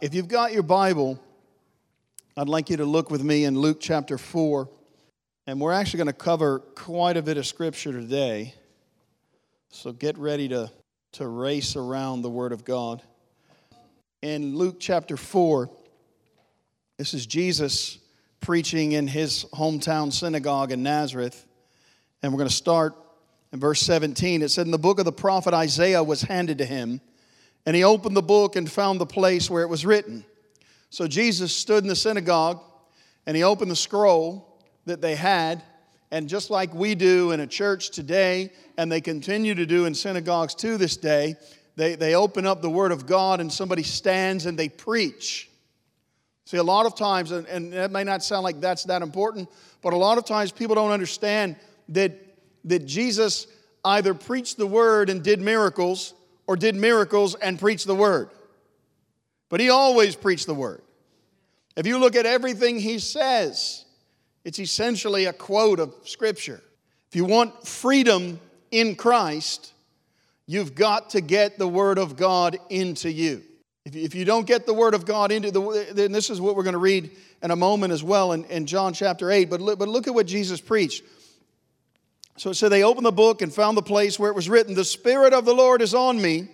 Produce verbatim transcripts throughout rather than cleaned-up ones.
If you've got your Bible, I'd like you to look with me in Luke chapter four. And we're actually going to cover quite a bit of Scripture today. So get ready to, to race around the Word of God. In Luke chapter four, this is Jesus preaching in his hometown synagogue in Nazareth. And we're going to start in verse seventeen. It said, "In the book of the prophet Isaiah was handed to him, and he opened the book and found the place where it was written." So Jesus stood in the synagogue, and he opened the scroll that they had, and just like we do in a church today, and they continue to do in synagogues to this day, they, they open up the Word of God, and somebody stands and they preach. See, a lot of times, and, and that may not sound like that's that important, but a lot of times people don't understand that, that Jesus either preached the Word and did miracles, or did miracles and preached the Word. But he always preached the Word. If you look at everything he says, it's essentially a quote of Scripture. If you want freedom in Christ, you've got to get the Word of God into you. If you, if you don't get the Word of God into the, then this is what we're going to read in a moment as well in, in John chapter eight. But look, but look at what Jesus preached. So it said, they opened the book and found the place where it was written, "The Spirit of the Lord is on me,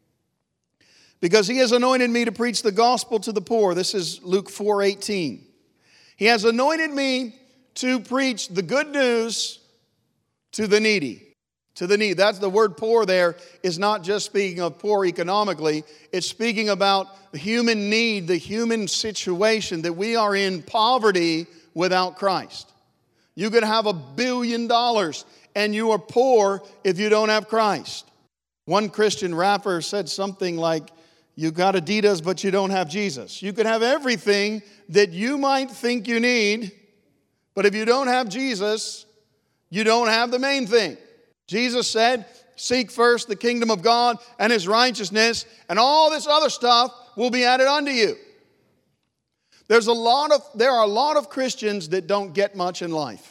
because he has anointed me to preach the gospel to the poor." This is Luke four eighteen. He has anointed me to preach the good news to the needy. To the needy. That's the word poor there is not just speaking of poor economically. It's speaking about the human need, the human situation that we are in poverty without Christ. You could have a billion dollars and you are poor if you don't have Christ. One Christian rapper said something like, "You got Adidas, but you don't have Jesus." You can have everything that you might think you need, but if you don't have Jesus, you don't have the main thing. Jesus said, "Seek first the kingdom of God and his righteousness, and all this other stuff will be added unto you." There's a lot of, there are a lot of Christians that don't get much in life.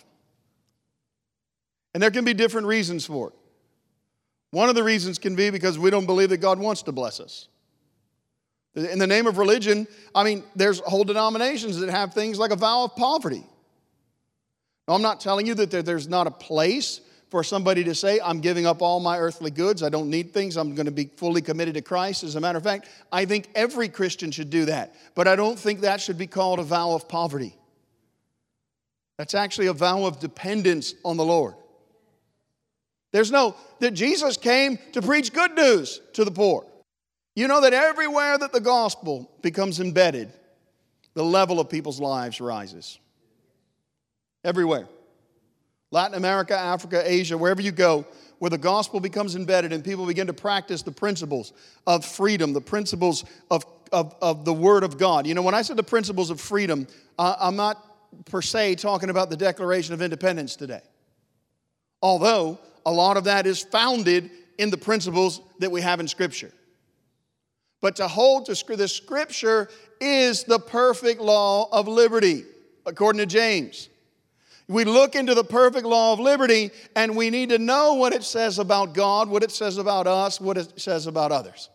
And there can be different reasons for it. One of the reasons can be because we don't believe that God wants to bless us. In the name of religion, I mean, there's whole denominations that have things like a vow of poverty. Now, I'm not telling you that there's not a place for somebody to say, "I'm giving up all my earthly goods. I don't need things. I'm going to be fully committed to Christ." As a matter of fact, I think every Christian should do that. But I don't think that should be called a vow of poverty. That's actually a vow of dependence on the Lord. There's no, that Jesus came to preach good news to the poor. You know that everywhere that the gospel becomes embedded, the level of people's lives rises. Everywhere. Latin America, Africa, Asia, wherever you go, where the gospel becomes embedded and people begin to practice the principles of freedom, the principles of, of, of the Word of God. You know, when I said the principles of freedom, uh, I'm not per se talking about the Declaration of Independence today. Although a lot of that is founded in the principles that we have in Scripture. But to hold to the Scripture is the perfect law of liberty, according to James. We look into the perfect law of liberty, and we need to know what it says about God, what it says about us, what it says about others.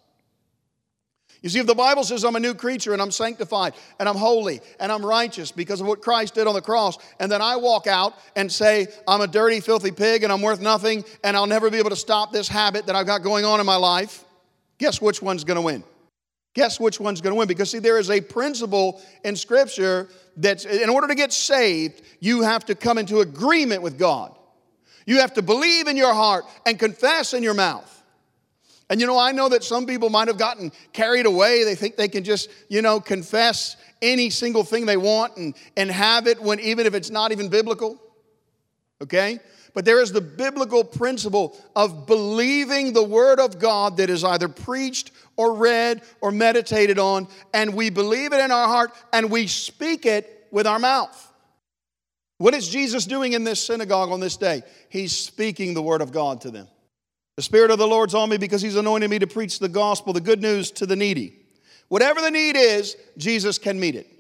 You see, if the Bible says I'm a new creature and I'm sanctified and I'm holy and I'm righteous because of what Christ did on the cross, and then I walk out and say I'm a dirty, filthy pig and I'm worth nothing and I'll never be able to stop this habit that I've got going on in my life, guess which one's going to win? Guess which one's going to win? Because, see, there is a principle in Scripture that in order to get saved, you have to come into agreement with God. You have to believe in your heart and confess in your mouth. And, you know, I know that some people might have gotten carried away. They think they can just, you know, confess any single thing they want and, and have it when even if it's not even biblical. Okay? But there is the biblical principle of believing the Word of God that is either preached or read or meditated on, and we believe it in our heart and we speak it with our mouth. What is Jesus doing in this synagogue on this day? He's speaking the Word of God to them. "The Spirit of the Lord's on me because he's anointed me to preach the gospel, the good news to the needy." Whatever the need is, Jesus can meet it.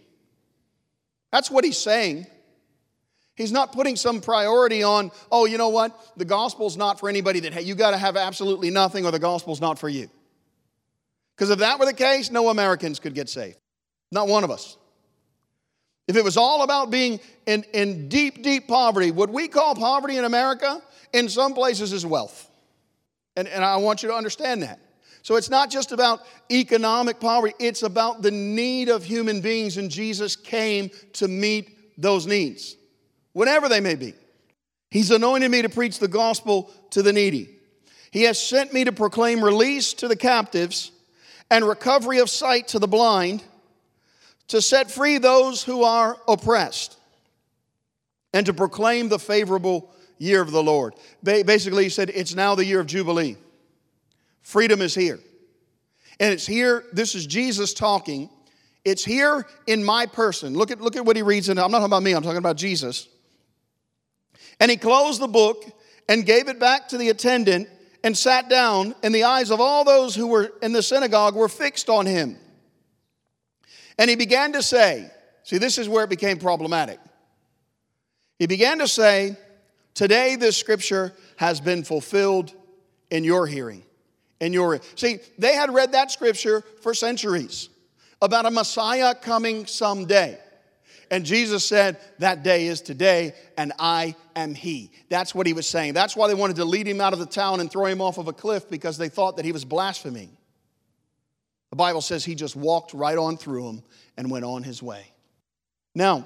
That's what he's saying. He's not putting some priority on, oh, you know what? The gospel's not for anybody that, hey, you got to have absolutely nothing or the gospel's not for you. Because if that were the case, no Americans could get saved. Not one of us. If it was all about being in, in deep, deep poverty, what we call poverty in America, in some places is wealth. And, and I want you to understand that. So it's not just about economic poverty, it's about the need of human beings, and Jesus came to meet those needs, whatever they may be. He's anointed me to preach the gospel to the needy. He has sent me to proclaim release to the captives and recovery of sight to the blind, to set free those who are oppressed, and to proclaim the favorable year of the Lord. Basically, he said, it's now the year of Jubilee. Freedom is here. And it's here, this is Jesus talking. It's here in my person. Look at, look at what he reads in, I'm not talking about me, I'm talking about Jesus. And he closed the book and gave it back to the attendant and sat down, and the eyes of all those who were in the synagogue were fixed on him. And he began to say, see, this is where it became problematic. He began to say, today this scripture has been fulfilled in your hearing. In your See, they had read that scripture for centuries about a Messiah coming someday. And Jesus said, that day is today, and I am he. That's what he was saying. That's why they wanted to lead him out of the town and throw him off of a cliff, because they thought that he was blaspheming. The Bible says he just walked right on through them and went on his way. Now,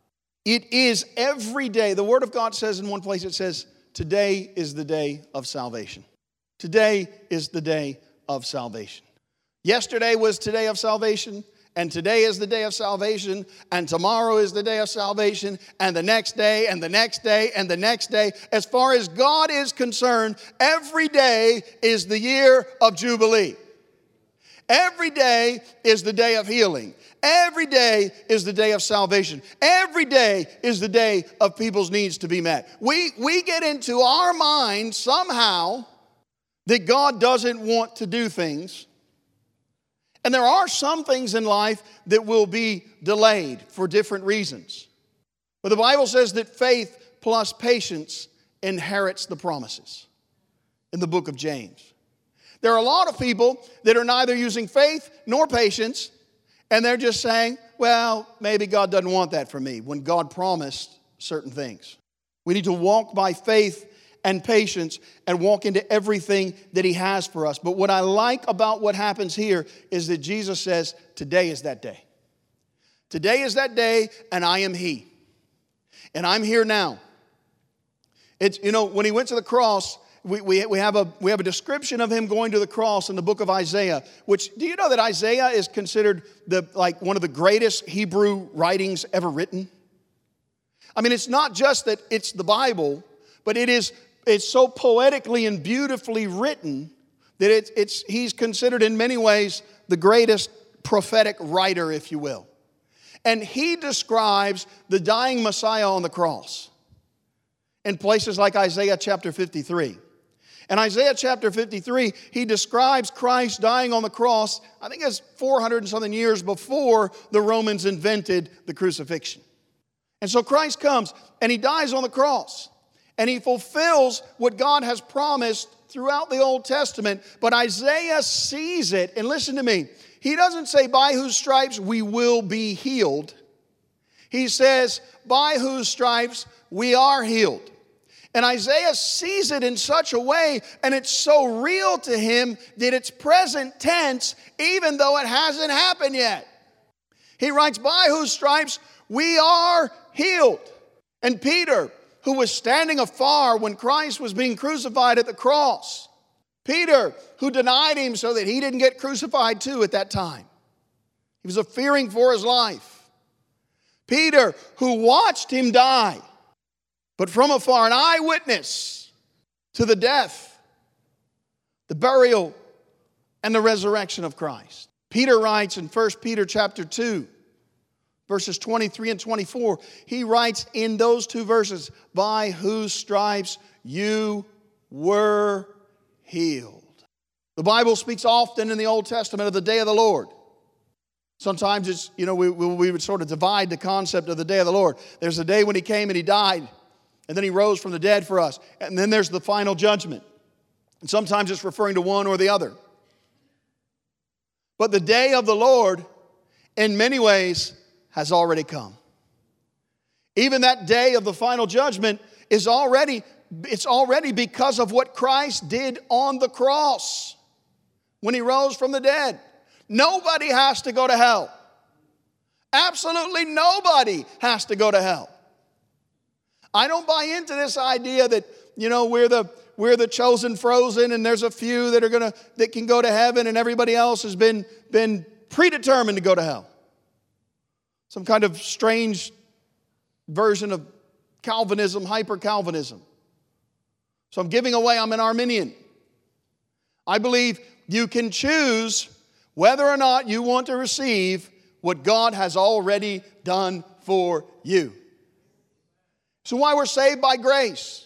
it is every day. The Word of God says in one place, it says, today is the day of salvation. Today is the day of salvation. Yesterday was today of salvation, and today is the day of salvation, and tomorrow is the day of salvation, and the next day, and the next day, and the next day. As far as God is concerned, every day is the year of Jubilee. Every day is the day of healing. Every day is the day of salvation. Every day is the day of people's needs to be met. We, we get into our mind somehow that God doesn't want to do things. And there are some things in life that will be delayed for different reasons. But the Bible says that faith plus patience inherits the promises in the book of James. There are a lot of people that are neither using faith nor patience, and they're just saying, well, maybe God doesn't want that for me, when God promised certain things. We need to walk by faith and patience and walk into everything that he has for us. But what I like about what happens here is that Jesus says, today is that day. Today is that day, and I am he. And I'm here now. It's, you know, when he went to the cross, we, we, we, have a, we have a description of him going to the cross in the book of Isaiah, which, do you know that Isaiah is considered the like one of the greatest Hebrew writings ever written? I mean, it's not just that it's the Bible, but it is it's so poetically and beautifully written that it's, it's he's considered in many ways the greatest prophetic writer, if you will. And he describes the dying Messiah on the cross in places like Isaiah chapter fifty-three. In Isaiah chapter fifty-three, he describes Christ dying on the cross, I think it's four hundred and something years before the Romans invented the crucifixion. And so Christ comes and he dies on the cross. And he fulfills what God has promised throughout the Old Testament. But Isaiah sees it. And listen to me. He doesn't say, by whose stripes we will be healed. He says, by whose stripes we are healed. And Isaiah sees it in such a way, and it's so real to him that it's present tense, even though it hasn't happened yet. He writes, by whose stripes we are healed. And Peter, who was standing afar when Christ was being crucified at the cross. Peter, who denied him so that he didn't get crucified too at that time. He was fearing for his life. Peter, who watched him die, but from afar, an eyewitness to the death, the burial, and the resurrection of Christ. Peter writes in First Peter chapter two, verses twenty-three and twenty-four, he writes in those two verses, by whose stripes you were healed. The Bible speaks often in the Old Testament of the day of the Lord. Sometimes it's, you know, we, we would sort of divide the concept of the day of the Lord. There's a day when he came and he died, and then he rose from the dead for us. And then there's the final judgment. And sometimes it's referring to one or the other. But the day of the Lord in many ways has already come. Even that day of the final judgment is already, it's already because of what Christ did on the cross when he rose from the dead. Nobody has to go to hell. Absolutely nobody has to go to hell. I don't buy into this idea that, you know, we're the we're the chosen frozen and there's a few that are gonna that can go to heaven and everybody else has been been predetermined to go to hell. Some kind of strange version of Calvinism, hyper-Calvinism. So I'm giving away, I'm an Arminian. I believe you can choose whether or not you want to receive what God has already done for you. So why we're saved by grace.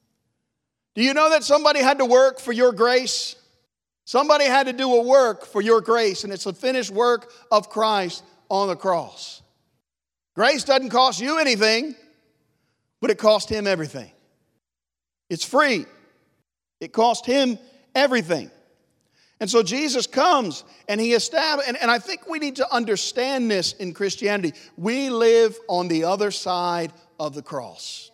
Do you know that somebody had to work for your grace? Somebody had to do a work for your grace, and it's the finished work of Christ on the cross. Grace doesn't cost you anything, but it cost him everything. It's free. It cost him everything. And so Jesus comes and he established, and, and I think we need to understand this in Christianity. We live on the other side of the cross.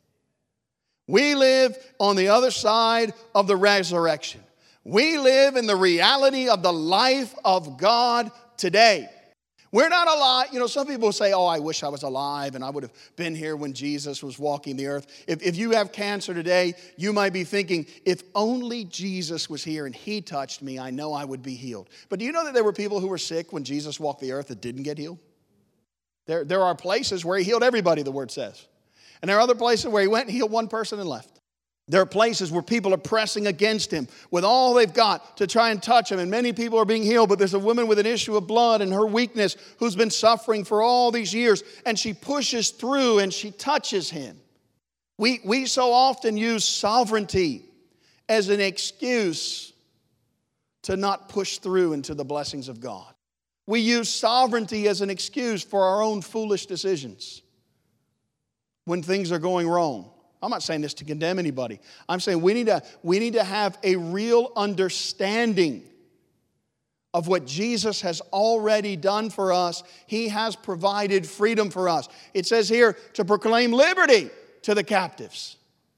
We live on the other side of the resurrection. We live in the reality of the life of God today. We're not alive. You know, some people say, oh, I wish I was alive and I would have been here when Jesus was walking the earth. If, if you have cancer today, you might be thinking, if only Jesus was here and he touched me, I know I would be healed. But do you know that there were people who were sick when Jesus walked the earth that didn't get healed? There, there are places where he healed everybody, the word says. And there are other places where he went and healed one person and left. There are places where people are pressing against him with all they've got to try and touch him. And many people are being healed. But there's a woman with an issue of blood and her weakness who's been suffering for all these years. And she pushes through and she touches him. We, we so often use sovereignty as an excuse to not push through into the blessings of God. We use sovereignty as an excuse for our own foolish decisions when things are going wrong. I'm not saying this to condemn anybody. I'm saying we need to, we need to have a real understanding of what Jesus has already done for us. He has provided freedom for us. It says here to proclaim liberty to the captives.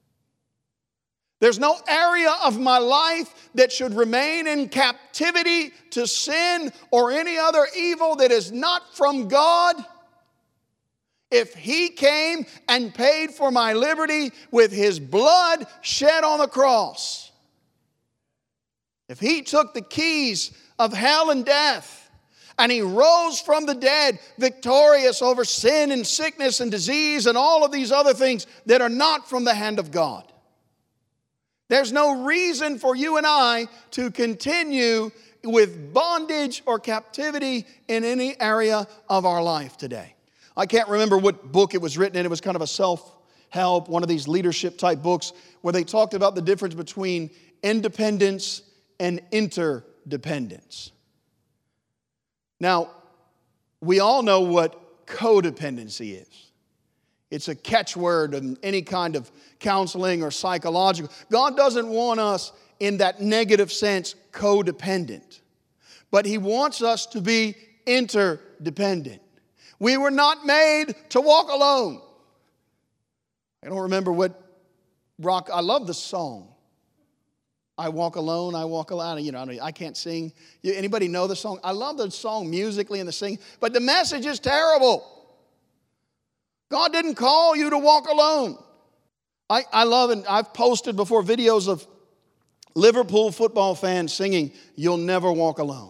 There's no area of my life that should remain in captivity to sin or any other evil that is not from God. If he came and paid for my liberty with his blood shed on the cross, if he took the keys of hell and death and he rose from the dead victorious over sin and sickness and disease and all of these other things that are not from the hand of God, there's no reason for you and I to continue with bondage or captivity in any area of our life today. I can't remember what book it was written in. It was kind of a self-help, one of these leadership type books where they talked about the difference between independence and interdependence. Now, we all know what codependency is. It's a catchword in any kind of counseling or psychological. God doesn't want us in that negative sense codependent, but he wants us to be interdependent. We were not made to walk alone. I don't remember what rock. I love the song. I walk alone, I walk alone. You know, I can't sing. Anybody know the song? I love the song musically and the singing, but the message is terrible. God didn't call you to walk alone. I, I love, and I've posted before videos of Liverpool football fans singing, "You'll Never Walk Alone."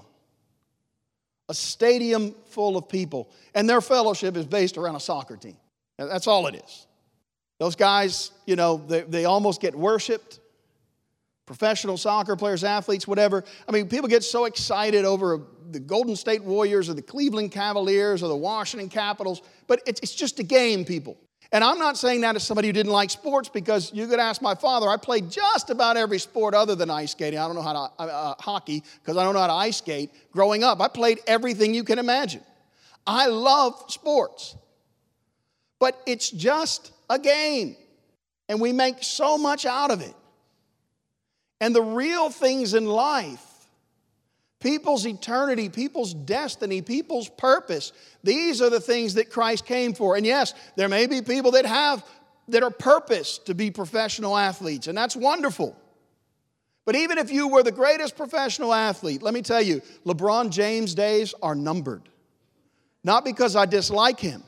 A stadium full of people. And their fellowship is based around a soccer team. That's all it is. Those guys, you know, they, they almost get worshiped. Professional soccer players, athletes, whatever. I mean, people get so excited over the Golden State Warriors or the Cleveland Cavaliers or the Washington Capitals. But it's, it's just a game, people. And I'm not saying that as somebody who didn't like sports, because you could ask my father. I played just about every sport other than ice skating. I don't know how to, uh, hockey, because I don't know how to ice skate. Growing up, I played everything you can imagine. I love sports. But it's just a game. And we make so much out of it. And the real things in life, people's eternity, people's destiny, people's purpose. These are the things that Christ came for. And yes, there may be people that have, that are purposed to be professional athletes, and that's wonderful. But even if you were the greatest professional athlete, let me tell you, LeBron James' days are numbered. Not because I dislike him.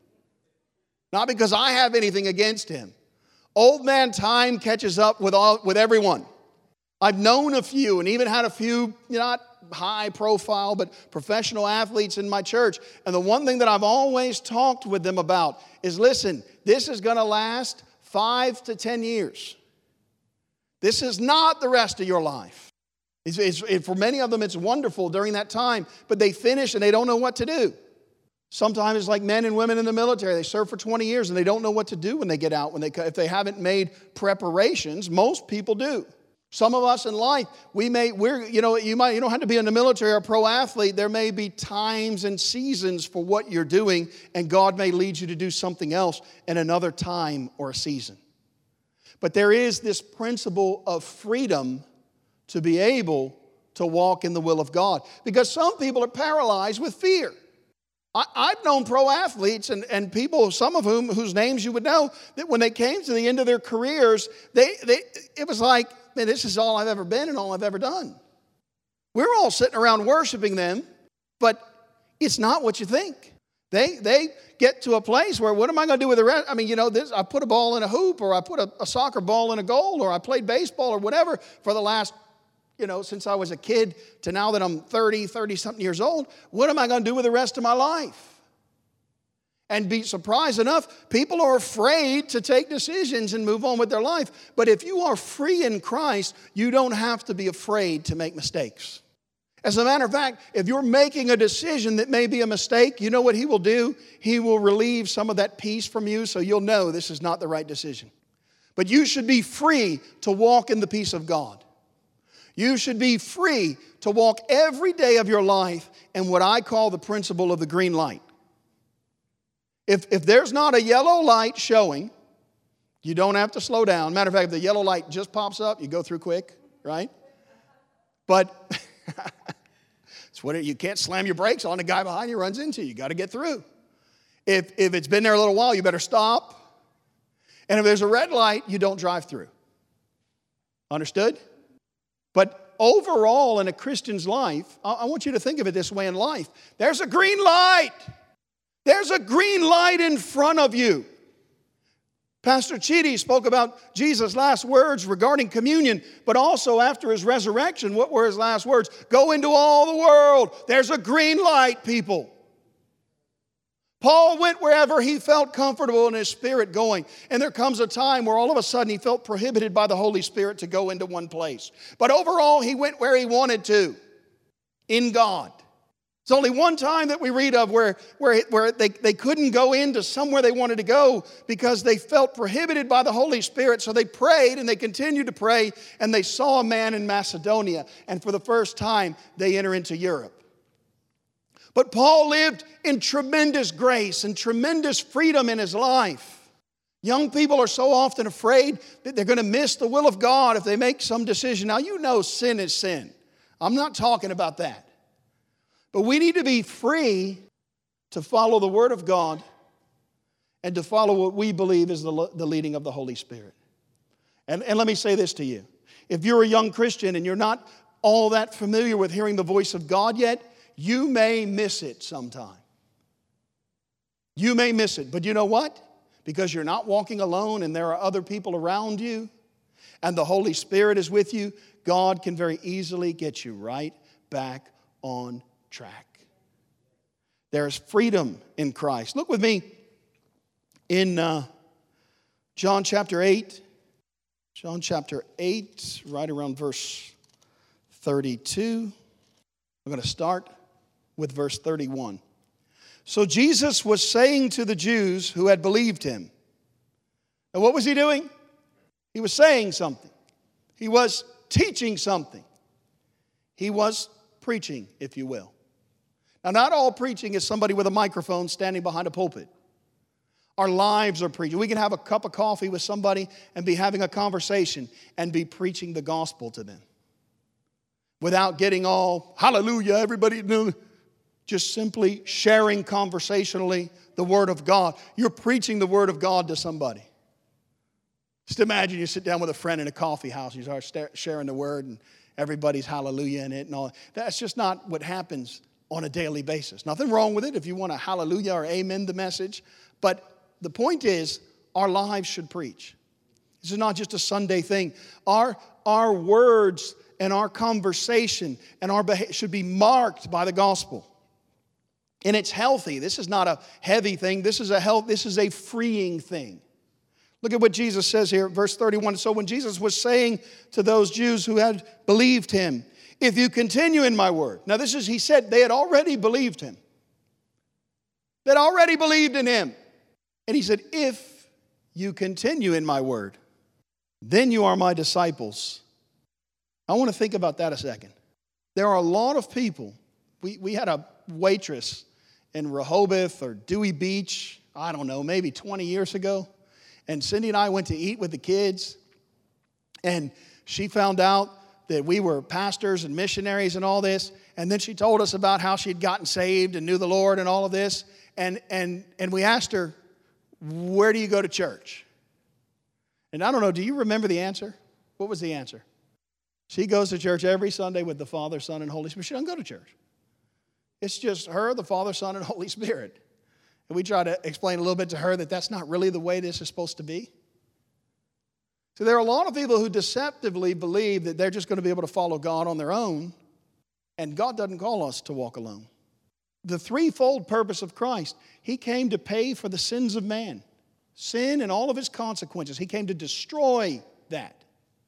Not because I have anything against him. Old man time catches up with all, with everyone. I've known a few and even had a few, not high profile, but professional athletes in my church. And the one thing that I've always talked with them about is, listen, this is going to last five to ten years. This is not the rest of your life. It's, it's, it, for many of them, it's wonderful during that time, but they finish and they don't know what to do. Sometimes it's like men and women in the military. They serve for twenty years and they don't know what to do when they get out. When they, if they haven't made preparations, most people do. Some of us in life, we may, we're, you know, you might, you don't have to be in the military or a pro athlete. There may be times and seasons for what you're doing, and God may lead you to do something else in another time or a season. But there is this principle of freedom to be able to walk in the will of God. Because some people are paralyzed with fear. I, I've known pro athletes and, and people, some of whom whose names you would know, that when they came to the end of their careers, they, they it was like, man, this is all I've ever been and all I've ever done. We're all sitting around worshiping them, but it's not what you think. They they get to a place where, what am I going to do with the rest? I mean, you know, this, I put a ball in a hoop, or I put a, a soccer ball in a goal, or I played baseball or whatever for the last, you know, since I was a kid to now that I'm thirty, thirty-something years old. What am I going to do with the rest of my life? And be surprised enough, people are afraid to take decisions and move on with their life. But if you are free in Christ, you don't have to be afraid to make mistakes. As a matter of fact, if you're making a decision that may be a mistake, you know what he will do? He will relieve some of that peace from you, so you'll know this is not the right decision. But you should be free to walk in the peace of God. You should be free to walk every day of your life in what I call the principle of the green light. If, if there's not a yellow light showing, you don't have to slow down. Matter of fact, if the yellow light just pops up, you go through quick, right? But it's what it, you can't slam your brakes on the guy behind you runs into you. You got to get through. If, if it's been there a little while, you better stop. And if there's a red light, you don't drive through. Understood? But overall, in a Christian's life, I, I want you to think of it this way in life. There's a green light. There's a green light in front of you. Pastor Chidi spoke about Jesus' last words regarding communion, but also after his resurrection, what were his last words? Go into all the world. There's a green light, people. Paul went wherever he felt comfortable in his spirit going. And there comes a time where all of a sudden he felt prohibited by the Holy Spirit to go into one place. But overall, he went where he wanted to, in God. There's only one time that we read of where, where, where they, they couldn't go into somewhere they wanted to go because they felt prohibited by the Holy Spirit. So they prayed and they continued to pray, and they saw a man in Macedonia. And for the first time, they enter into Europe. But Paul lived in tremendous grace and tremendous freedom in his life. Young people are so often afraid that they're going to miss the will of God if they make some decision. Now, you know sin is sin. I'm not talking about that. But we need to be free to follow the Word of God and to follow what we believe is the, the leading of the Holy Spirit. And, and let me say this to you. If you're a young Christian and you're not all that familiar with hearing the voice of God yet, you may miss it sometime. You may miss it. But you know what? Because you're not walking alone and there are other people around you and the Holy Spirit is with you, God can very easily get you right back on track. There's freedom in Christ. Look with me in uh, John chapter eight. John chapter eight, right around verse thirty-two. I'm going to start with verse thirty-one. So Jesus was saying to the Jews who had believed him. And what was he doing? He was saying something. He was teaching something. He was preaching, if you will. Now, not all preaching is somebody with a microphone standing behind a pulpit. Our lives are preaching. We can have a cup of coffee with somebody and be having a conversation and be preaching the gospel to them. without getting all, hallelujah, everybody knew. Just simply sharing conversationally the Word of God. You're preaching the Word of God to somebody. Just imagine you sit down with a friend in a coffee house. You start sharing the Word and everybody's hallelujah in it and all. That's just not what happens on a daily basis. Nothing wrong with it if you want to hallelujah or amen the message. But the point is, our lives should preach. This is not just a Sunday thing. Our, our words and our conversation and our behavior should be marked by the gospel. And it's healthy. This is not a heavy thing. This is a health, this is a freeing thing. Look at what Jesus says here, verse thirty-one. So when Jesus was saying to those Jews who had believed him, if you continue in my word. Now this is, he said they had already believed him. They'd already believed in him. And he said, if you continue in my word, then you are my disciples. I want to think about that a second. There are a lot of people. We, we had a waitress in Rehoboth or Dewey Beach, I don't know, maybe twenty years ago. And Cindy and I went to eat with the kids. And she found out that we were pastors and missionaries and all this. And then she told us about how she had gotten saved and knew the Lord and all of this. And, and, and we asked her, where do you go to church? And I don't know, do you remember the answer? What was the answer? She goes to church every Sunday with the Father, Son, and Holy Spirit. She doesn't go to church. It's just her, the Father, Son, and Holy Spirit. And we try to explain a little bit to her that that's not really the way this is supposed to be. So there are a lot of people who deceptively believe that they're just going to be able to follow God on their own, and God doesn't call us to walk alone. The threefold purpose of Christ, he came to pay for the sins of man. Sin and all of its consequences. He came to destroy that.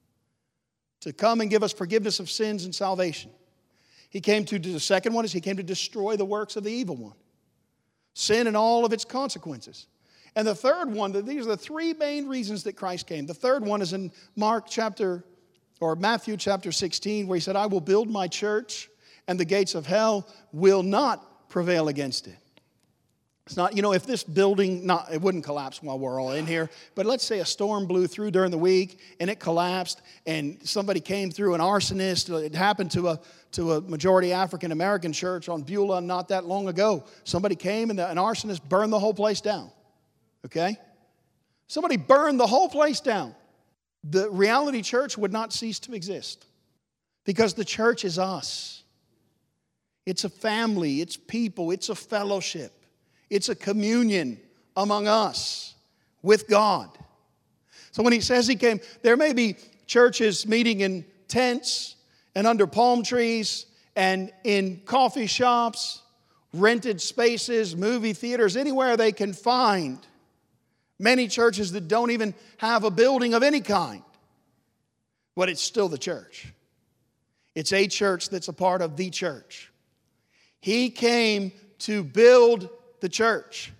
To come and give us forgiveness of sins and salvation. He came to, the second one is he came to destroy the works of the evil one. Sin and all of its consequences. And the third one, these are the three main reasons that Christ came. The third one is in Mark chapter, or Matthew chapter sixteen, where he said, I will build my church, and the gates of hell will not prevail against it. It's not, you know, if this building, not, it wouldn't collapse while we're all in here, but let's say a storm blew through during the week and it collapsed and somebody came through, an arsonist. It happened to a to a majority African American church on Beulah not that long ago. Somebody came and the, an arsonist burned the whole place down. Okay? Somebody burned the whole place down. The reality church would not cease to exist because the church is us. It's a family, it's people, it's a fellowship. It's a communion among us with God. So when he says he came, there may be churches meeting in tents and under palm trees and in coffee shops, rented spaces, movie theaters, anywhere they can find. Many churches that don't even have a building of any kind. But it's still the church. It's a church that's a part of the church. He came to build the church.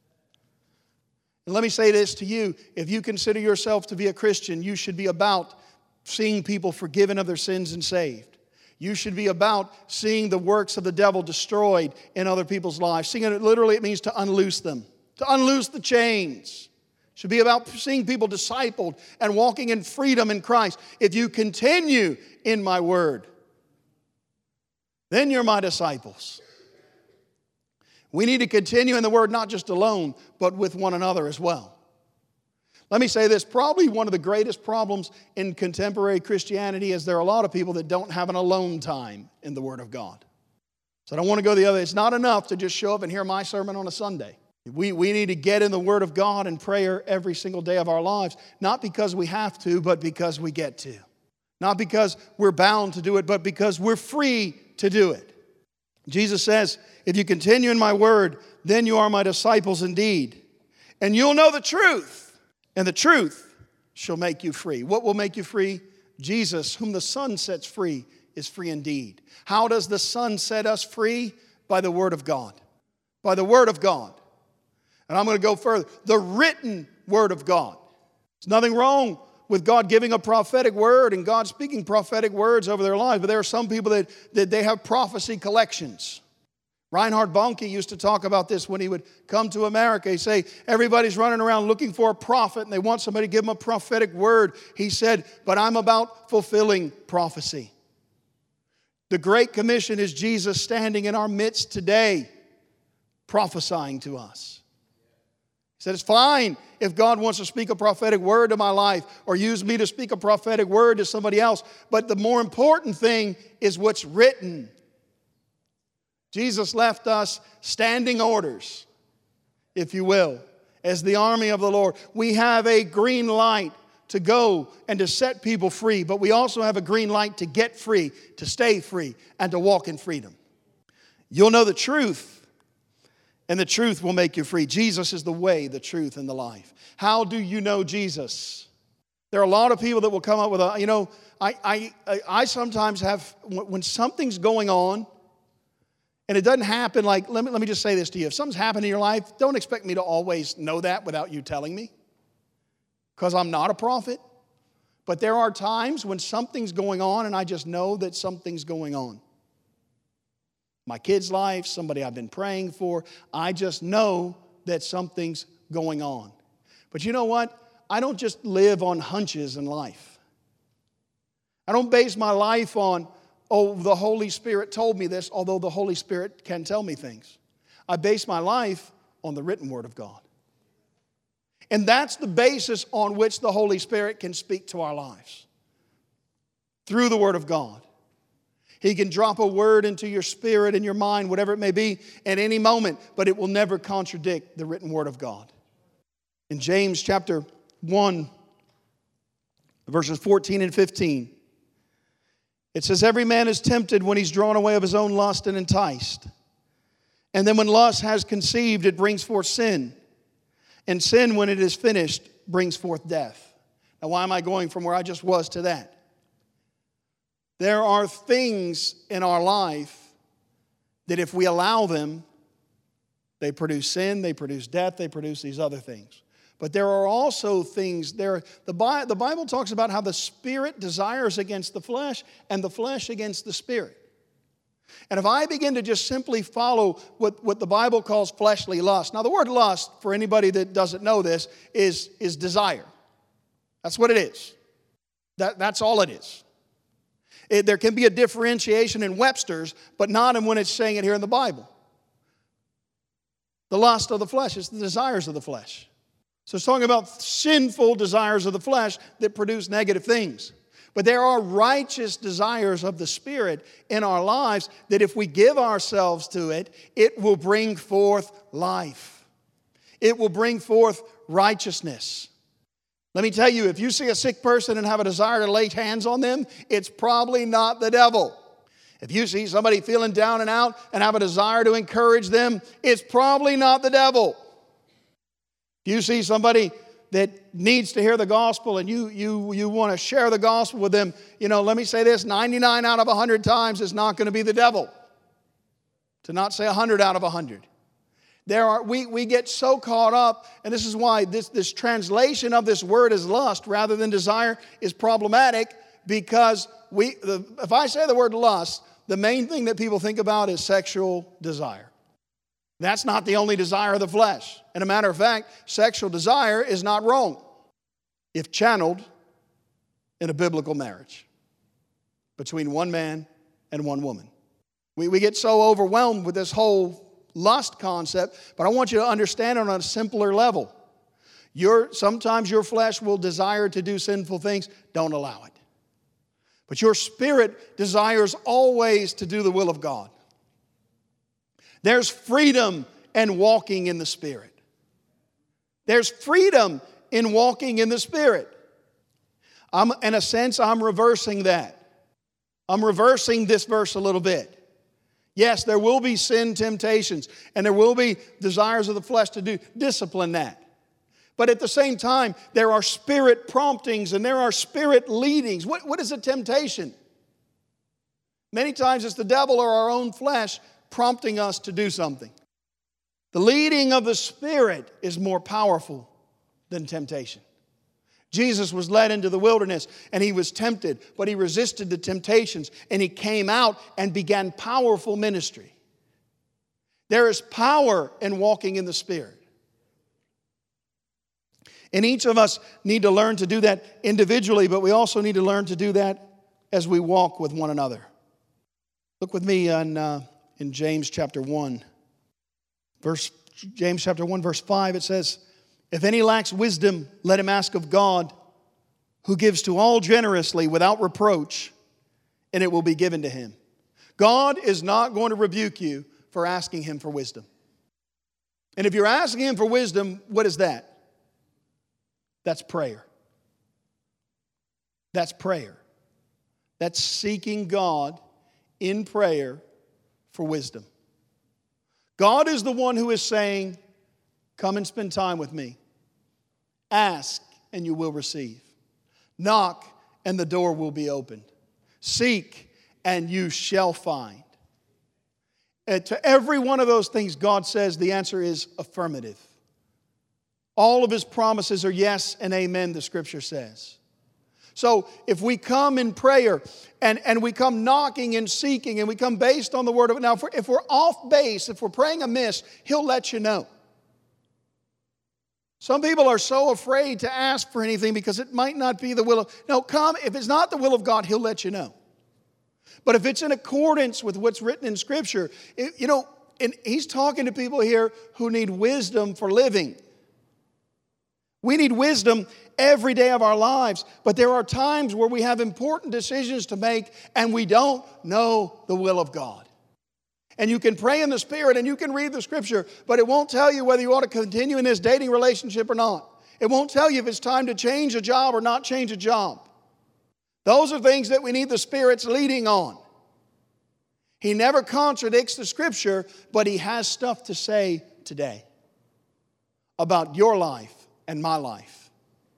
And let me say this to you. If you consider yourself to be a Christian, you should be about seeing people forgiven of their sins and saved. You should be about seeing the works of the devil destroyed in other people's lives. Seeing it literally, it means to unloose them, to unloose the chains. It should be about seeing people discipled and walking in freedom in Christ. If you continue in my word, then you're my disciples. We need to continue in the word, not just alone, but with one another as well. Let me say this, probably one of the greatest problems in contemporary Christianity is there are a lot of people that don't have an alone time in the Word of God. So I don't want to go the other. It's not enough to just show up and hear my sermon on a Sunday. We, we need to get in the Word of God and prayer every single day of our lives, not because we have to, but because we get to. Not because we're bound to do it, but because we're free to do it. Jesus says, if you continue in my word, then you are my disciples indeed. And you'll know the truth. And the truth shall make you free. What will make you free? Jesus, whom the Son sets free, is free indeed. How does the Son set us free? By the Word of God. By the Word of God. And I'm going to go further. The written Word of God. There's nothing wrong with God giving a prophetic word and God speaking prophetic words over their lives. But there are some people that, that they have prophecy collections. Reinhard Bonnke used to talk about this when he would come to America. He'd say, everybody's running around looking for a prophet and they want somebody to give them a prophetic word. He said, but I'm about fulfilling prophecy. The Great Commission is Jesus standing in our midst today, prophesying to us. He said, it's fine if God wants to speak a prophetic word to my life or use me to speak a prophetic word to somebody else. But the more important thing is what's written. Jesus left us standing orders, if you will, as the army of the Lord. We have a green light to go and to set people free, but we also have a green light to get free, to stay free, and to walk in freedom. You'll know the truth, and the truth will make you free. Jesus is the way, the truth, and the life. How do you know Jesus? There are a lot of people that will come up with a, you know, I, I, I sometimes have, when something's going on, and it doesn't happen like, let me, let me just say this to you. If something's happened in your life, don't expect me to always know that without you telling me, because I'm not a prophet. But there are times when something's going on, and I just know that something's going on. My kid's life, somebody I've been praying for, I just know that something's going on. But you know what? I don't just live on hunches in life. I don't base my life on, oh, the Holy Spirit told me this, although the Holy Spirit can tell me things. I base my life on the written Word of God. And that's the basis on which the Holy Spirit can speak to our lives. Through the Word of God. He can drop a word into your spirit and your mind, whatever it may be, at any moment, but it will never contradict the written Word of God. In James chapter one, verses fourteen and fifteen, it says, every man is tempted when he's drawn away of his own lust and enticed. And then when lust has conceived, it brings forth sin. And sin, when it is finished, brings forth death. Now, why am I going from where I just was to that? There are things in our life that if we allow them, they produce sin, they produce death, they produce these other things. But there are also things, there. The Bible, the Bible talks about how the Spirit desires against the flesh and the flesh against the Spirit. And if I begin to just simply follow what, what the Bible calls fleshly lust. Now the word lust, for anybody that doesn't know this, is, is desire. That's what it is. That, that's all it is. It, there can be a differentiation in Webster's, but not in when it's saying it here in the Bible. The lust of the flesh is the desires of the flesh. So it's talking about sinful desires of the flesh that produce negative things. But there are righteous desires of the Spirit in our lives that if we give ourselves to it, it will bring forth life. It will bring forth righteousness. Let me tell you, if you see a sick person and have a desire to lay hands on them, it's probably not the devil. If you see somebody feeling down and out and have a desire to encourage them, it's probably not the devil. If you see somebody that needs to hear the gospel and you, you, you want to share the gospel with them, you know, let me say this, ninety-nine out of one hundred times is not going to be the devil. To not say one hundred out of one hundred. There are, we, we get so caught up, and this is why this, this translation of this word as lust rather than desire is problematic, because we, the, if I say the word lust, the main thing that people think about is sexual desire. That's not the only desire of the flesh. And a matter of fact, sexual desire is not wrong if channeled in a biblical marriage between one man and one woman. We, we get so overwhelmed with this whole lust concept, but I want you to understand it on a simpler level. Your, sometimes your flesh will desire to do sinful things. Don't allow it. But your spirit desires always to do the will of God. There's freedom in walking in the Spirit. There's freedom in walking in the Spirit. I'm, in a sense, I'm reversing that. I'm reversing this verse a little bit. Yes, there will be sin temptations, and there will be desires of the flesh to do discipline that. But at the same time, there are spirit promptings and there are spirit leadings. What, what is a temptation? Many times it's the devil or our own flesh prompting us to do something. The leading of the Spirit is more powerful than temptation. Jesus was led into the wilderness and he was tempted, but he resisted the temptations and he came out and began powerful ministry. There is power in walking in the Spirit. And each of us need to learn to do that individually, but we also need to learn to do that as we walk with one another. Look with me on, uh, in James chapter one. Verse, James chapter one, verse five, it says, if any lacks wisdom, let him ask of God, who gives to all generously without reproach, and it will be given to him. God is not going to rebuke you for asking him for wisdom. And if you're asking him for wisdom, what is that? That's prayer. That's prayer. That's seeking God in prayer for wisdom. God is the one who is saying, come and spend time with me. Ask and you will receive. Knock and the door will be opened. Seek and you shall find. And to every one of those things, God says the answer is affirmative. All of his promises are yes and amen, the Scripture says. So if we come in prayer and, and we come knocking and seeking and we come based on the Word of it. Now, if we're, if we're off base, if we're praying amiss, He'll let you know. Some people are so afraid to ask for anything because it might not be the will of... No, come, if it's not the will of God, He'll let you know. But if it's in accordance with what's written in Scripture, it, you know, and He's talking to people here who need wisdom for living. We need wisdom every day of our lives, but there are times where we have important decisions to make and we don't know the will of God. And you can pray in the Spirit and you can read the Scripture, but it won't tell you whether you ought to continue in this dating relationship or not. It won't tell you if it's time to change a job or not change a job. Those are things that we need the Spirit's leading on. He never contradicts the Scripture, but He has stuff to say today about your life and my life.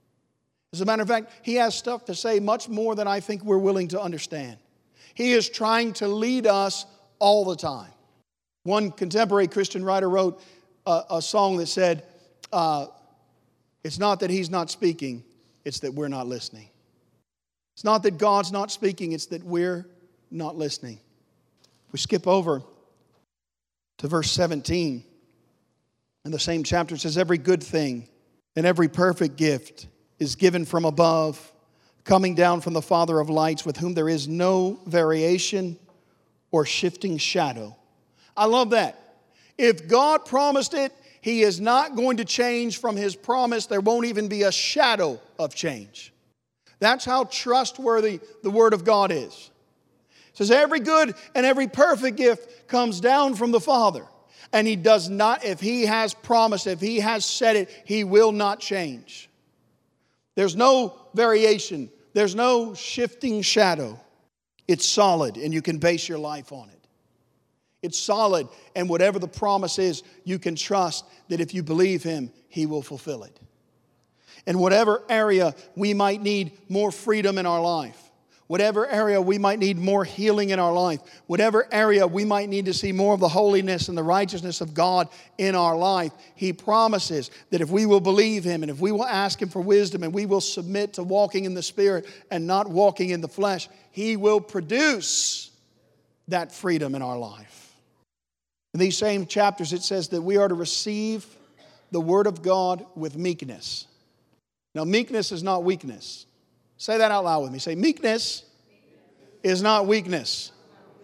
As a matter of fact, He has stuff to say much more than I think we're willing to understand. He is trying to lead us all the time. One contemporary Christian writer wrote a, a song that said, uh, it's not that He's not speaking, it's that we're not listening. It's not that God's not speaking, it's that we're not listening. We skip over to verse seventeen. In the same chapter, it says, every good thing and every perfect gift is given from above, coming down from the Father of lights, with whom there is no variation or shifting shadow. I love that. If God promised it, He is not going to change from His promise. There won't even be a shadow of change. That's how trustworthy the Word of God is. It says every good and every perfect gift comes down from the Father. And He does not, if He has promised, if He has said it, He will not change. There's no variation. There's no shifting shadow. It's solid and you can base your life on it. It's solid, and whatever the promise is, you can trust that if you believe Him, He will fulfill it. In whatever area we might need more freedom in our life, whatever area we might need more healing in our life, whatever area we might need to see more of the holiness and the righteousness of God in our life, He promises that if we will believe Him and if we will ask Him for wisdom and we will submit to walking in the Spirit and not walking in the flesh, He will produce that freedom in our life. In these same chapters, it says that we are to receive the Word of God with meekness. Now, meekness is not weakness. Say that out loud with me. Say, meekness is not weakness.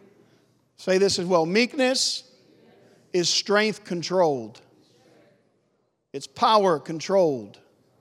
Say this as well. Meekness is strength controlled. It's power controlled.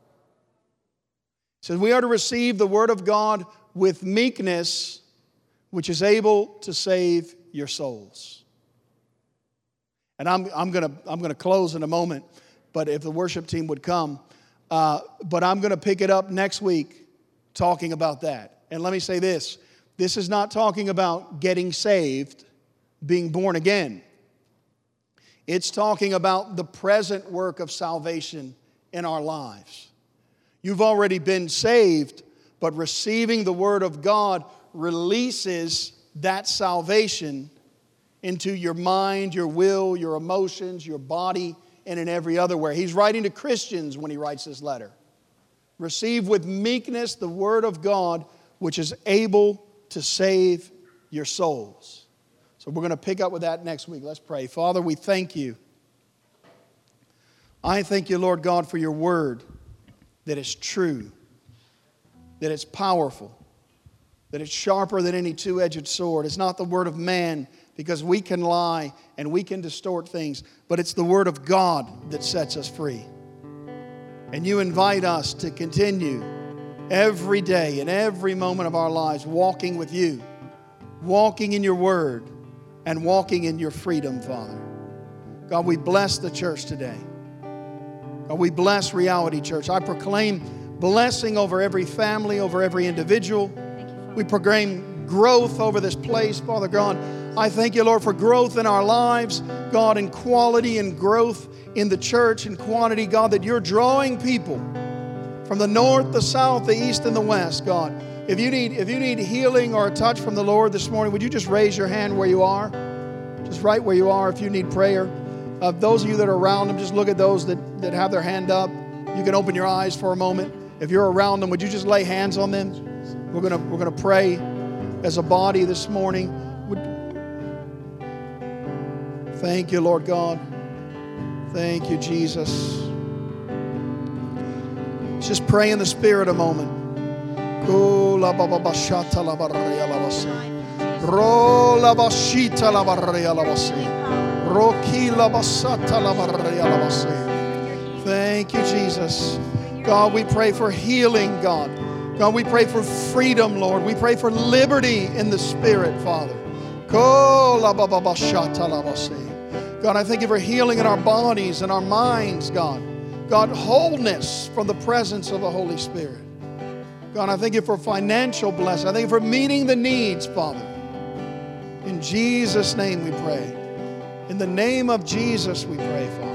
It says we are to receive the Word of God with meekness, which is able to save your souls. And I'm, I'm going to I'm going to close in a moment, but if the worship team would come, uh, but I'm going to pick it up next week talking about that. And let me say this. This is not talking about getting saved, being born again. It's talking about the present work of salvation in our lives. You've already been saved, but receiving the Word of God releases that salvation into your mind, your will, your emotions, your body, and in every other way. He's writing to Christians when he writes this letter. Receive with meekness the Word of God, which is able to save your souls. So we're going to pick up with that next week. Let's pray. Father, we thank You. I thank You, Lord God, for Your Word, that is true, that it's powerful, that it's sharper than any two-edged sword. It's not the word of man, because we can lie and we can distort things, but it's the word of God that sets us free. And you invite us to continue every day and every moment of our lives walking with you, walking in your word, and walking in your freedom, Father. God, we bless the church today. God, we bless Reality Church. I proclaim blessing over every family, over every individual. We proclaim growth over this place, Father God. I thank you, Lord, for growth in our lives, God, in quality and growth in the church, in quantity, God, that you're drawing people from the north, the south, the east, and the west, God. If you need, if you need healing or a touch from the Lord this morning, would you just raise your hand where you are? Just right where you are if you need prayer. Uh, those of you that are around them, just look at those that, that have their hand up. You can open your eyes for a moment. If you're around them, would you just lay hands on them? We're gonna, we're gonna pray as a body this morning. Would, thank you, Lord God. Thank you, Jesus. Let's just pray in the Spirit a moment. Thank you, Jesus. God, we pray for healing, God. God, we pray for freedom, Lord. We pray for liberty in the Spirit, Father. God, I thank you for healing in our bodies and our minds, God. God, wholeness from the presence of the Holy Spirit. God, I thank you for financial blessing. I thank you for meeting the needs, Father. In Jesus' name we pray. In the name of Jesus we pray, Father.